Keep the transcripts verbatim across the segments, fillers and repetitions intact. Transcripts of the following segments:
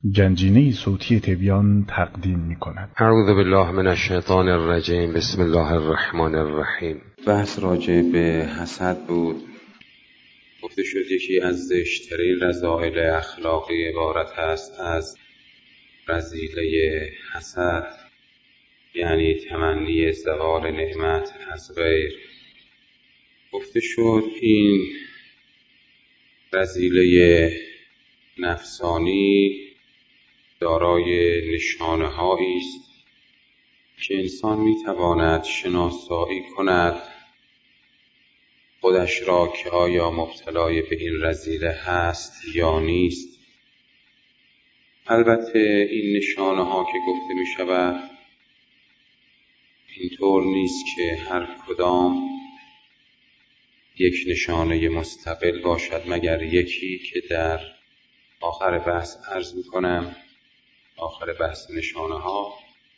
گنجینه صوتی تبیان تقدیم می کند. اعوذ بالله من الشیطان الرجیم. بسم الله الرحمن الرحیم. بحث راجع به حسد بود. گفته شد یکی از زشترین رذائل اخلاقی عبارت است از رذیله حسد، یعنی تمنی زوال نعمت از غیر. گفته شد این رذیله نفسانی دارای نشانه هایی است که انسان می تواند شناسایی کند خودش را که آیا مبتلای به این رذیله هست یا نیست. البته این نشانه ها که گفته می شود اینطور نیست که هر کدام یک نشانه مستقل باشد مگر یکی که در آخر بحث عرض می کنم، آخر بحث نشانه ها.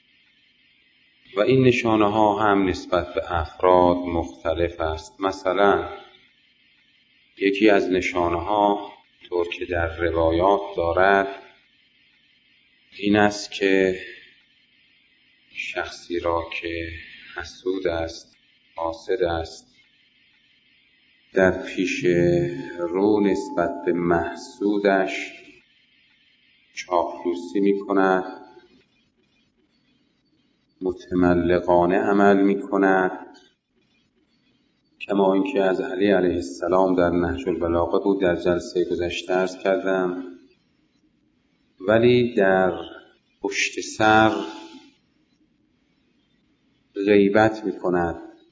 و این نشانه ها هم نسبت به افراد مختلف است. مثلا یکی از نشانه ها طور که در روایات دارد این است که شخصی را که حسود است، حاسد است، در پیش رو نسبت به محسودش چاپلوسی می کند، متملقانه عمل می کند، کما اینکه از علی علیه السلام در نهج البلاغه بود، در جلسه گذشته عرض کردم. ولی در پشت سر غیبت می کند،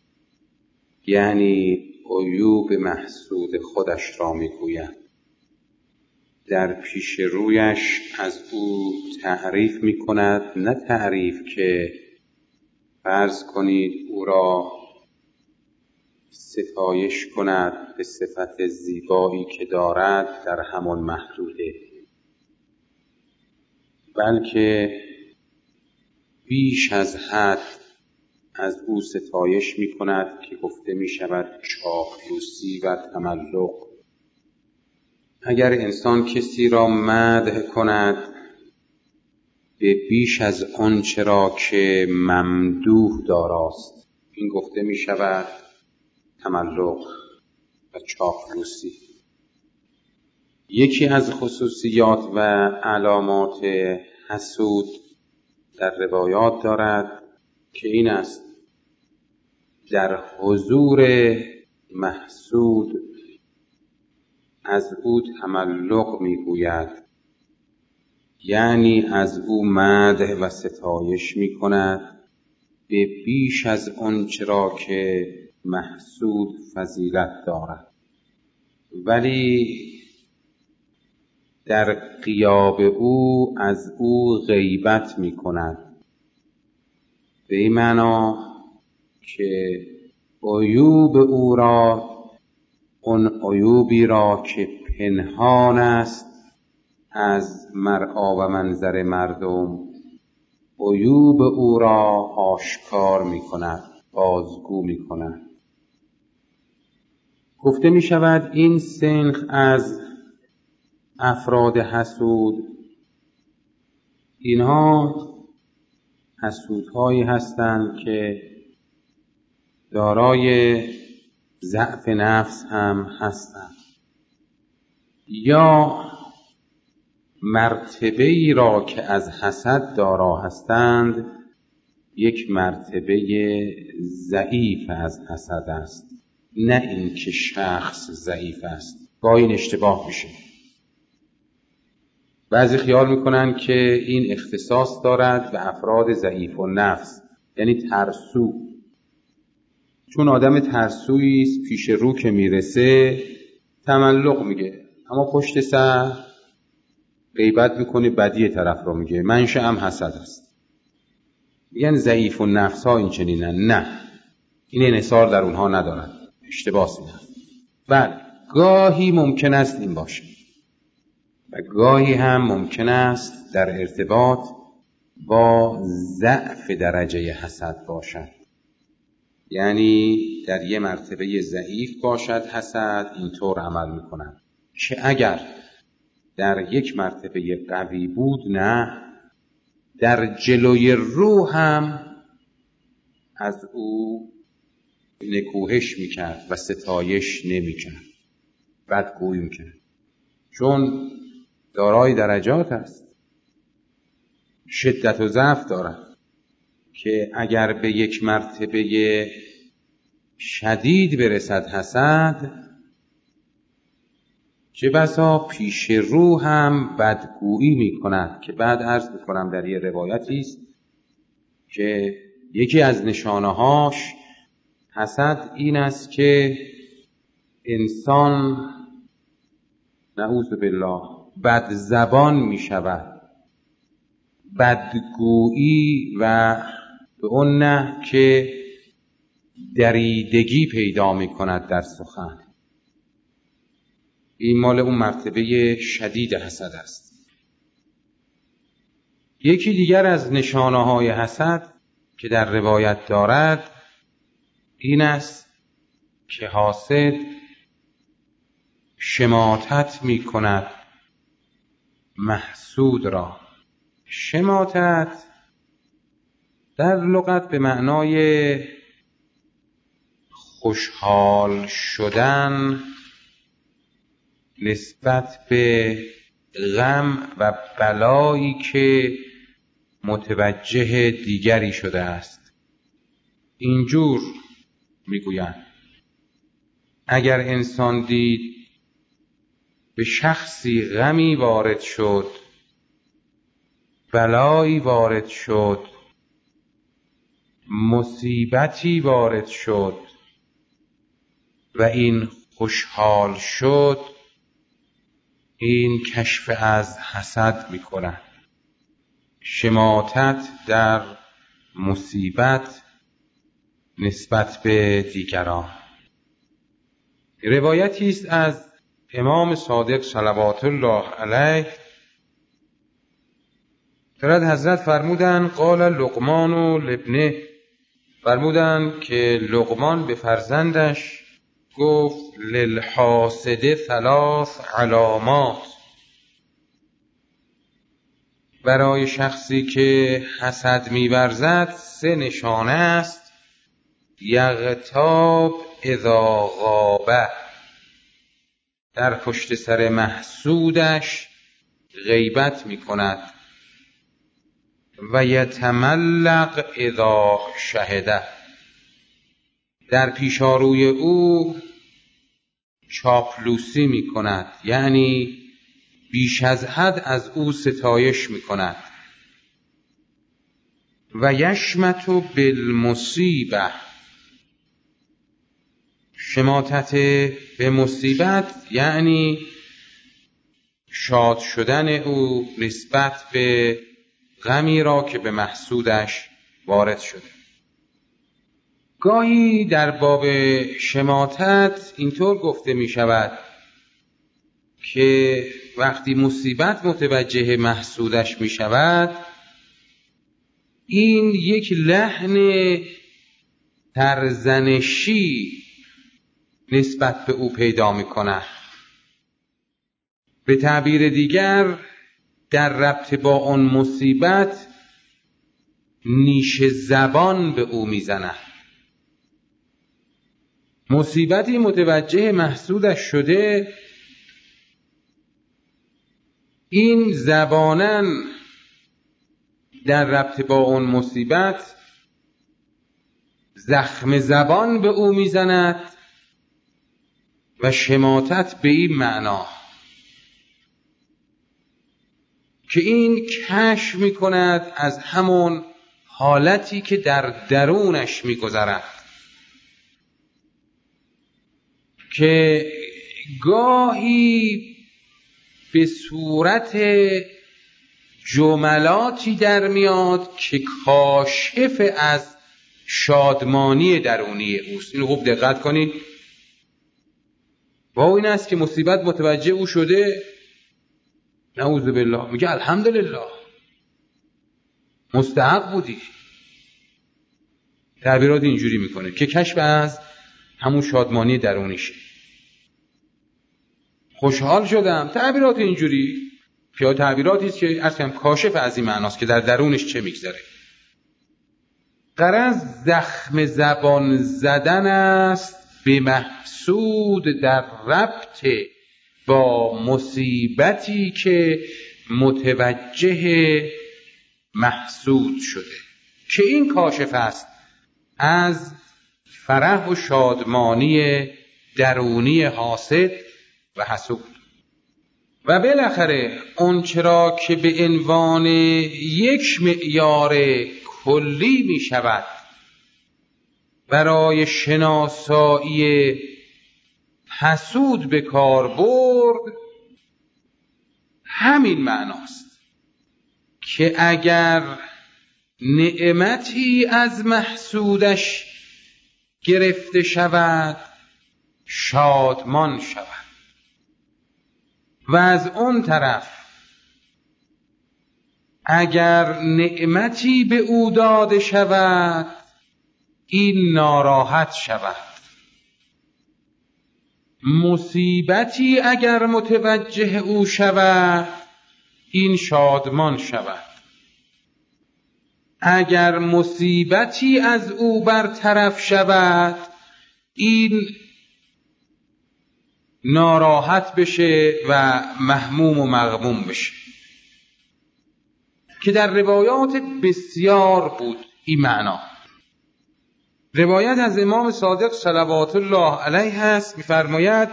یعنی عیوب محسود خودش را می گوید. در پیش رویش از او تعریف می کند، نه تعریف که فرض کنید او را ستایش کند به صفت زیبایی که دارد در همان محدوده، بلکه بیش از حد از او ستایش می کند که گفته می شود چاپلوسی و تملق. اگر انسان کسی را مدح کند به بیش از آنچه را که ممدوح داراست، این گفته می شود تملق و چاپلوسی. یکی از خصوصیات و علامات حسود در روایات دارد که این است: در حضور محسود از او تملق میگوید، یعنی از او مدح و ستایش می کند به بیش از آنچه را که محسود فضیلت دارد، ولی در غیاب او از او غیبت می کند، به این معنا که عیوب او را، اون عیوبی را که پنهان است از مرعا و منظر مردم، عیوب او را آشکار می کند، بازگو می کند. گفته می شود این سنخ از افراد حسود، اینها حسودهایی هستند که دارای ضعف نفس هم هستند، یا مرتبه ای را که از حسد دارا هستند یک مرتبه ضعیف از حسد است، نه این که شخص ضعیف است. گاهی این اشتباه میشه. بعضی خیال میکنن که این اختصاص دارد به افراد ضعیف و نفس، یعنی ترسو. چون آدم ترسویی است پیش رو که میرسه تملق میگه، اما پشت سر غیبت میکنه، بدی طرف رو میگه، منشأ هم حسد است. میگن ضعیف و نفس ها این چنینن. نه، این انحصار در اونها ندارد. اشتباه سینه. بله، گاهی ممکن است این باشه و گاهی هم ممکن است در ارتباط با ضعف درجه حسد باشد، یعنی در یه مرتبه ضعیف باشد حسد، اینطور عمل میکنند که اگر در یک مرتبه قوی بود، نه، در جلوی رو هم از او نکوهش میکرد و ستایش نمیکرد، بدگویی میکرد، چون دارای درجات است، شدت و ضعف دارد که اگر به یک مرتبه شدید برسد حسد، چه بسا پیش رو هم بدگویی می کند، که بعد عرض می کنم در یه روایتی است که یکی از نشانه‌هاش حسد این است که انسان نعوذ بالله بد زبان می شود، بدگویی و به اون نه که دریدگی پیدا می کند در سخن. این مال اون مرتبه شدید حسد است. یکی دیگر از نشانه های حسد که در روایت دارد این است که حاسد شماتت می کند محسود را. شماتت در لغت به معنای خوشحال شدن نسبت به غم و بلایی که متوجه دیگری شده است. اینجور میگویند اگر انسان دید به شخصی غمی وارد شد، بلایی وارد شد، مصیبتی وارد شد و این خوشحال شد، این کشف از حسد می کند. شماتت در مصیبت نسبت به دیگران. روایتی است از امام صادق صلوات الله علیه، فرد حضرت فرمودند قال لقمان لابنه، فرمودند که لقمان به فرزندش گفت للحاسد ثلاث علامات، برای شخصی که حسد می‌ورزد سه نشانه است. یغتاب اذا غاب، در پشت سر محسودش غیبت می‌کند. و یتملق اذا شهده، در پیشاروی او چاپلوسی می کند، یعنی بیش از حد از او ستایش می کند. و یشمت بالمصیبه، شماتت به مصیبت یعنی شاد شدن او نسبت به غمی را که به محسودش وارد شده. گاهی در باب شماتت اینطور گفته می شود که وقتی مصیبت متوجه محسودش می شود، این یک لحن سرزنشی نسبت به او پیدا می کند. به تعبیر دیگر در ربط با آن مصیبت نیش زبان به او می زند. مصیبتی متوجه محسودش شده، این زبانن در ربط با اون مصیبت زخم زبان به او میزند و شماتت به این معنا که این کشف میکند از همون حالتی که در درونش میگذرد، که گاهی به صورت جملاتی در میاد که کاشف از شادمانی درونی اوست. اینو خوب دقت کنید. با این است که مصیبت متوجه او شده، نعوذ بالله، میگه الحمدلله، مستحق بودی. تعبیرات اینجوری میکنه که کشف از همون شادمانی درونیشه. خوشحال شدم. تعبیرات اینجوری که تعبیراتی است که اصلا کاشف از این معناست که در درونش چه میگذره. غرض زخم زبان زدن است به محسود در ربط با مصیبتی که متوجه محسود شده، که این کاشف است از فرح و شادمانی درونی حاسد و حسود. و بالاخره اون چرا که به عنوان یک معیار کلی می شود برای شناسایی حسود به کار برد، همین معناست که اگر نعمتی از محسودش گرفته شود شادمان شود، و از اون طرف اگر نعمتی به او داده شود این ناراحت شود. مصیبتی اگر متوجه او شود این شادمان شود. اگر مصیبتی از او برطرف شود این ناراحت بشه و مهموم و مغموم بشه، که در روایات بسیار بود این معنا. روایت از امام صادق صلوات الله علیه هست، می‌فرماید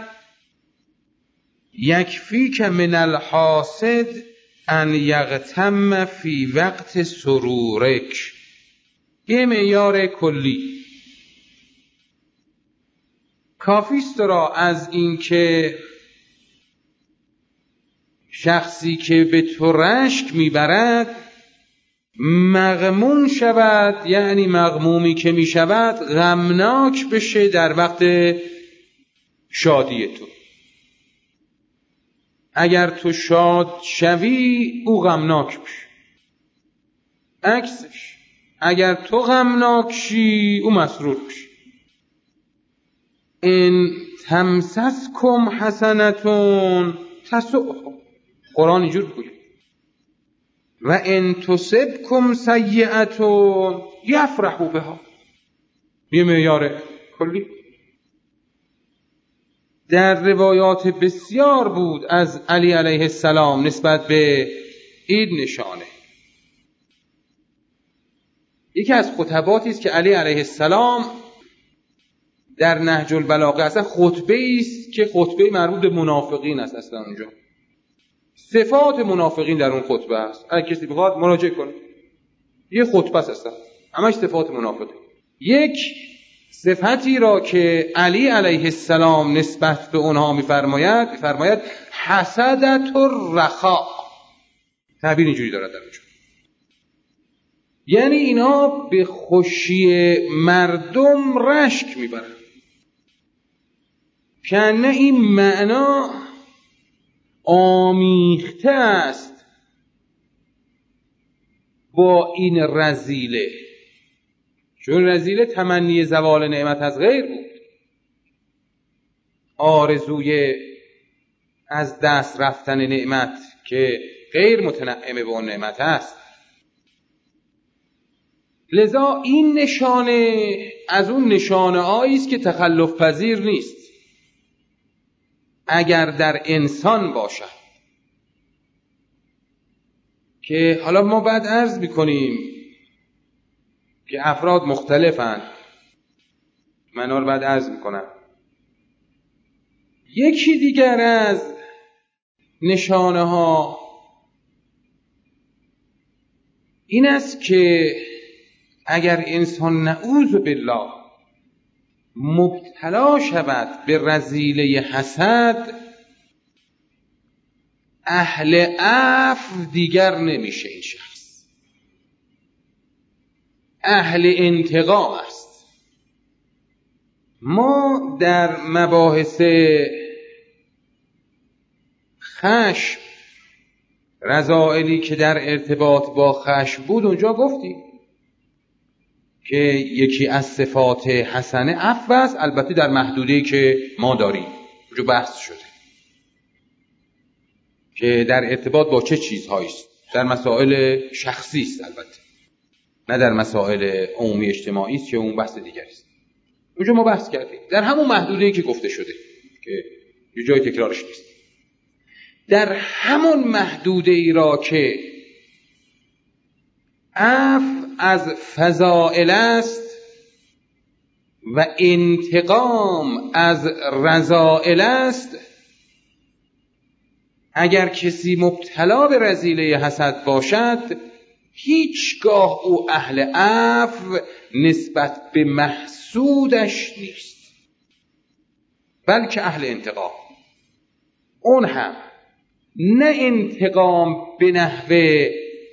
یکفیک من الحاسد ان یغتم فی وقت سرورک. یه معیار کلی کافیست را از این که شخصی که به تو رشک میبرد مغموم شود، یعنی مغمومی که میشود غمناک بشه در وقت شادی تو. اگر تو شاد شوی او غمناک بشه، عکسش اگر تو غمناک شی او مسرور بشه. ان تمسسکم حسنتون تسؤهم، قرآن اینجور بگوید، و ان تصبکم سیئتون یفرحوا بها. یه معیار کلی در روایات بسیار بود از علی علیه السلام نسبت به این نشانه. یکی از خطباتی است که علی علیه السلام در نهج البلاغه، اصلا خطبه است که خطبه مربوط به منافقین است. اصلا اونجا صفات منافقین در اون خطبه است. اگه کسی بخواد مراجعه کنه، یه خطبه است اصلا همش صفات منافقین. یک صفتی را که علی علیه السلام نسبت به اونها میفرماید میفرماید حسدت الرخاء. تعبیر اینجوری دارد در اونجا، یعنی اینا به خوشی مردم رشک میبرن. کنه این معنا آمیخته است با این رذیله، چون رذیله تمنی زوال نعمت از غیر بود، آرزوی از دست رفتن نعمت که غیر متنعم به اون نعمت است. لذا این نشانه از اون نشانه هایی است که تخلف پذیر نیست اگر در انسان باشد. که حالا ما بعد عرض میکنیم که افراد مختلفند، من رو بعد عرض میکنم. یکی دیگر از نشانه ها این است که اگر انسان نعوذ بالله مبتلا شود به رذیله حسد، اهل عفو دیگر نمیشه. این شخص اهل انتقام است. ما در مباحث خشم، رذائلی که در ارتباط با خشم بود اونجا گفتیم که یکی از صفات حسنه عفو است، البته در محدوده‌ای که ما داریم. اونجا بحث شده. که در ارتباط با چه چیزهایی است. در مسائل شخصی است البته، نه در مسائل عمومی اجتماعی است که اون بحث دیگری است. اونجا ما بحث کردیم در همون محدوده‌ای که گفته شده که یه جای تکرارش نیست، در همون محدوده‌ای را که عفو از فضائل است و انتقام از رذائل است، اگر کسی مبتلا به رذیله حسد باشد هیچگاه او اهل عفو نسبت به محسودش نیست، بلکه اهل انتقام. اون هم نه انتقام به نحوه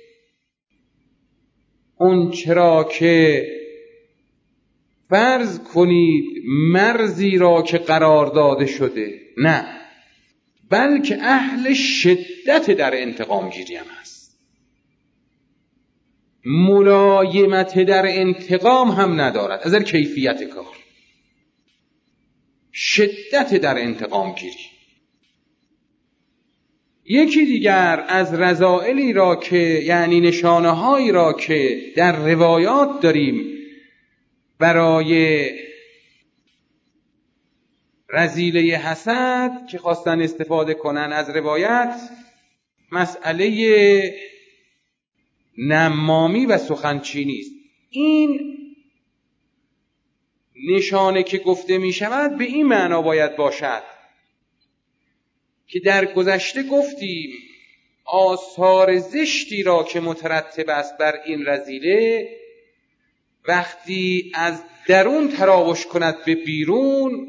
اون چرا که فرض کنید مرزی را که قرار داده شده، نه، بلکه اهل شدت در انتقام گیری هم هست. ملایمت در انتقام هم ندارد از نظر کیفیت کار، شدت در انتقام گیری. یکی دیگر از رذائلی را که یعنی نشانه هایی را که در روایات داریم برای رذیله حسد که خواستن استفاده کنن از روایت، مسئله نمامی و سخنچینی است. این نشانه که گفته می شود به این معنا باید باشد که در گذشته گفتیم آثار زشتی را که مترتب است بر این رذیله وقتی از درون تراوش کند به بیرون،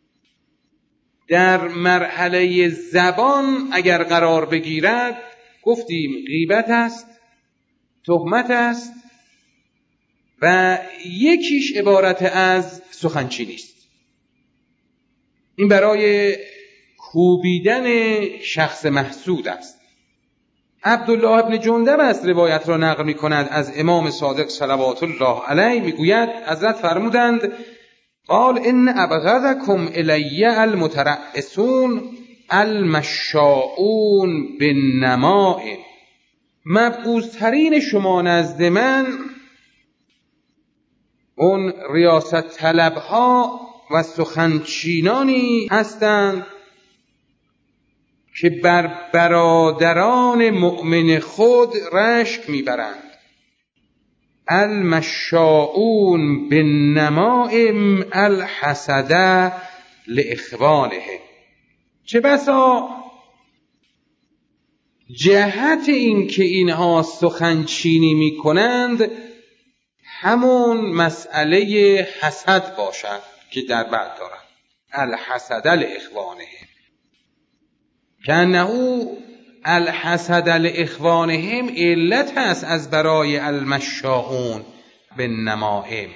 در مرحله زبان اگر قرار بگیرد گفتیم غیبت است، تهمت است و یکیش عبارت از سخنچینی است. این برای کوبیدن شخص محسود است. عبدالله ابن جندب از روایت را نقل می کند از امام صادق صلوات الله علیه، می گوید حضرت فرمودند قال ان ابغضکم الی المترأسون المشاؤون بالنمائم، مبغوض‌ترین شما نزد من اون ریاست طلبها و سخنچینانی هستند که بر برادران مؤمن خود رشک میبرند. المشاؤون بالنمائم الحسد لاخوانهم. چه بسا جهت این که اینها سخنچینی میکنند همون مسئله حسد باشد که در بعد دارند. الحسد لاخوانهم کانه الحسد لاخوانهم علت است از برای المشاؤون بالنمائم،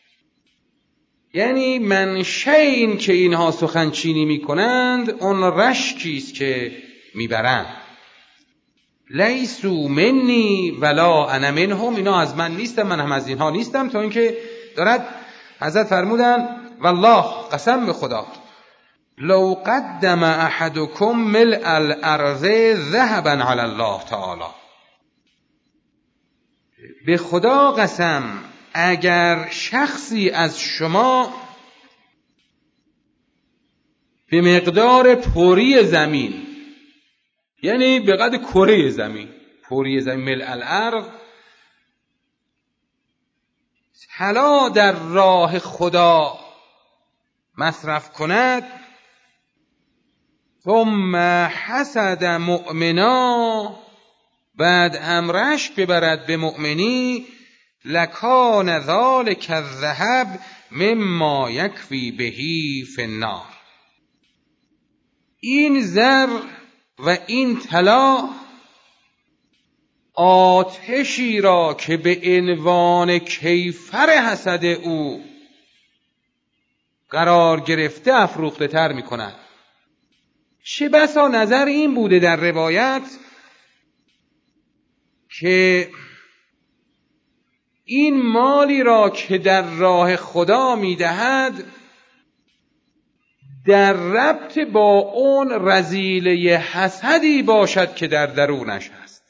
یعنی منشأ این که اینها سخنچینی میکنند اون رشکی است که میبرند. لیسوا منی ولا انا منهم، اینا از من نیستم من هم از اینها نیستم، تا اینکه دارد حضرت فرمودن والله قسم به خدا لو قدم احدکم ملء الارض ذهبا علی الله تعالی، به خدا قسم اگر شخصی از شما به مقدار پری زمین، یعنی به قدر کره زمین، پری زمین ملء الارض، طلا در راه خدا مصرف کند ثم حسد مؤمنا، بعد هم رشک ببرد به مؤمنی، لکان ذلک الذهب مما یکفی بهی فی النار، این زر و این طلا آتشی را که به عنوان کیفر حسد او قرار گرفته افروخته تر می کند. چه بسا نظر این بوده در روایت که این مالی را که در راه خدا می دهد در ربط با اون رذیله حسدی باشد که در درونش هست.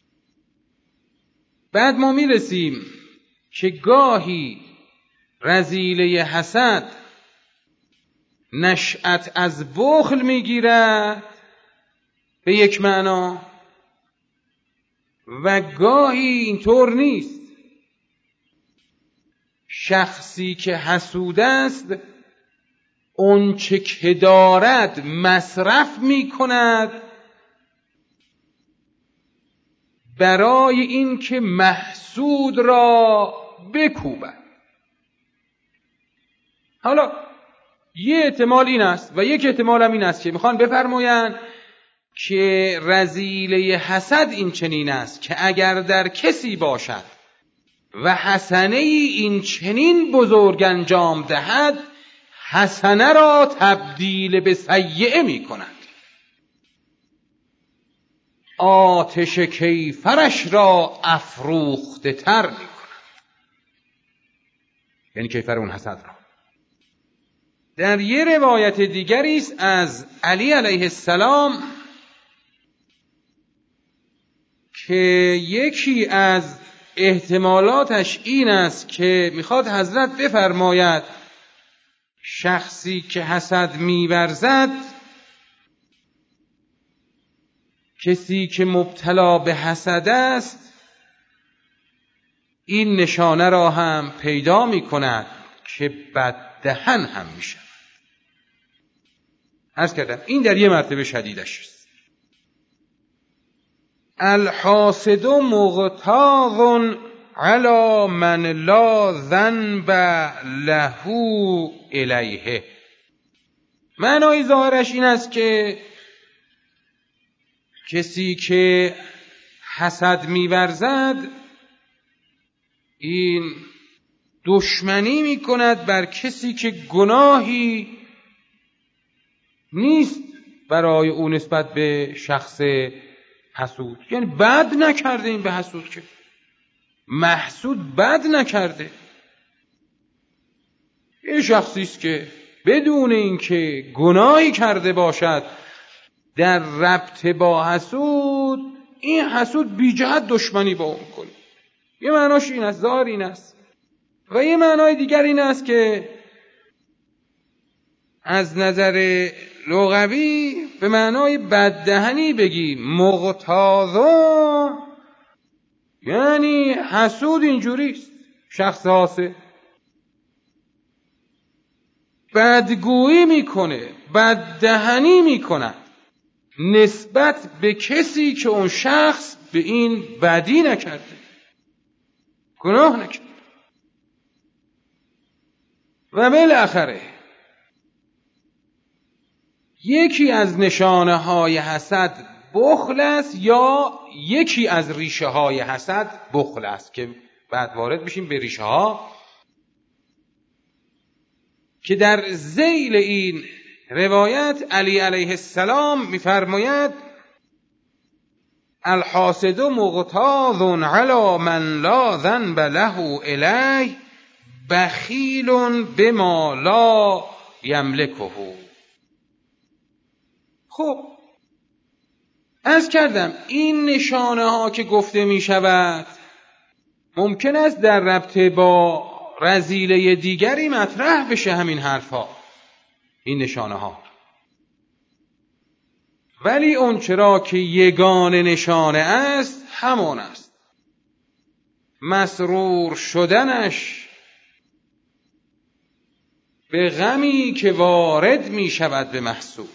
بعد ما میرسیم که گاهی رذیله حسد نشأت از بخل میگیرد به یک معنا و گاهی اینطور نیست. شخصی که حسود است اون چه که دارد مصرف می کند برای این که محسود را بکوبد. حالا یه احتمال این است و یک احتمال هم این است که میخوان بفرمایند که رذیله حسد این چنین است که اگر در کسی باشد و حسنه این چنین بزرگ انجام دهد حسنه را تبدیل به سیئه می کند، آتش کیفرش را افروخته تر می کند، یعنی کیفر اون حسد را. در یه روایت دیگری است از علی علیه السلام که یکی از احتمالاتش این است که میخواد حضرت بفرماید شخصی که حسد می‌ورزد، کسی که مبتلا به حسد است، این نشانه را هم پیدا می‌کند که بددهن هم می‌شود. عرض کردم این در یه مرتبه شدیدش است. الحاسد مغتاظ علی من لا ذنب له الیه. معنای ظاهرش این است که کسی که حسد می‌ورزد این دشمنی می‌کند بر کسی که گناهی نیست برای او نسبت به شخص حسود، یعنی بد نکرده این به حسود، که محسود بد نکرده. این شخصی است که بدون اینکه گناهی کرده باشد در ربط با حسود، این حسود بی جهت دشمنی با اون کنه. یه معناش این است، ظاهر این است. و یه معنای دیگر این است که از نظر لغوی به معنای بددهنی بگیم مغتاظا، یعنی حسود اینجوریست، شخص حاسد بدگویی میکنه، بددهنی میکنه نسبت به کسی که اون شخص به این بدی نکرده، گناه نکرده. و بالاخره یکی از نشانه های حسد بخل است، یا یکی از ریشه های حسد بخل است که بعد وارد بشیم به ریشه ها، که در ذیل این روایت علی علیه السلام می‌فرماید الحاسد مغتاظ علی من لا ذنب له الیه بخیل بما لا یملکه. خب عرض کردم این نشانه ها که گفته می شود ممکن است در ربط با رذیله دیگری مطرح بشه همین حرف ها، این نشانه ها، ولی اون چرا که یگانه نشانه است همان است، مسرور شدنش به غمی که وارد می شود به محسود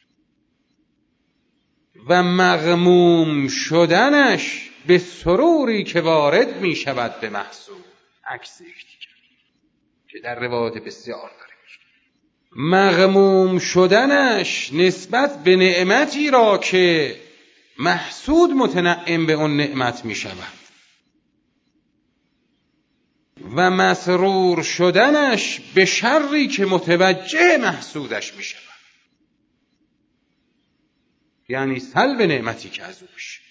و مغموم شدنش به سروری که وارد می شود به محسود. عکس یکدیگر که در روایات بسیار داره. مغموم شدنش نسبت به نعمتی را که محسود متنعم به اون نعمت می شود و مسرور شدنش به شری که متوجه محسودش می شود، یعنی سلب نعمتی که از او بشه.